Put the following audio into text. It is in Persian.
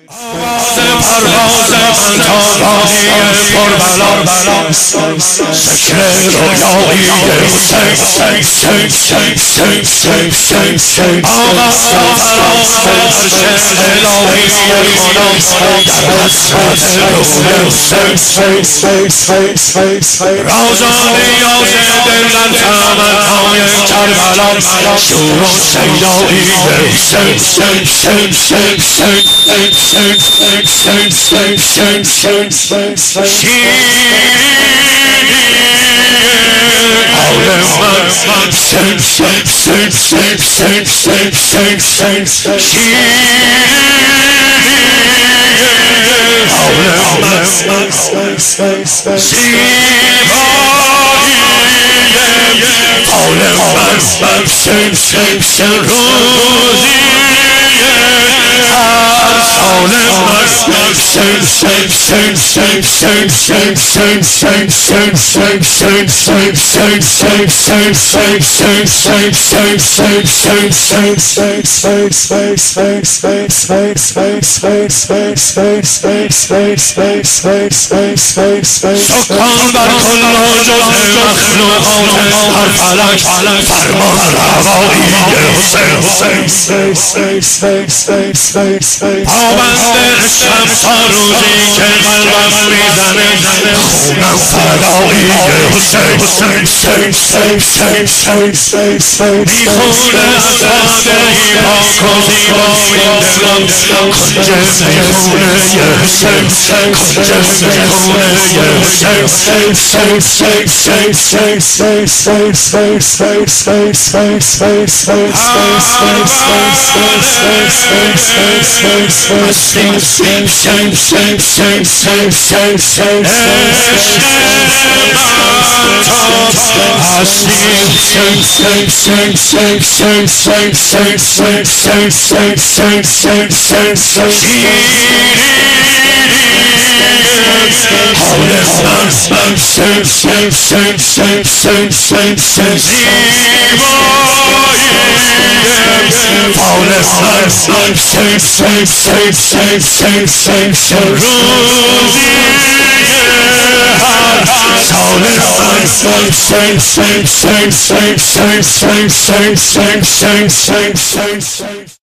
آواز پرواز من تا راهی پربلا سکر رویایی حسین آواز پرواز عرش الهی خدا در حسرت رازانی از دل در تمنای کربلا شور و شیدایی سکان بر کل جز مخلوقات هر فلک فرمان روایی پابند عشقم تا روزی که قلبم میزنه خونم فدایی میخونه از خاطری پاک و زیبا این دلم کنج میخونه حسین کنج میخونه روزی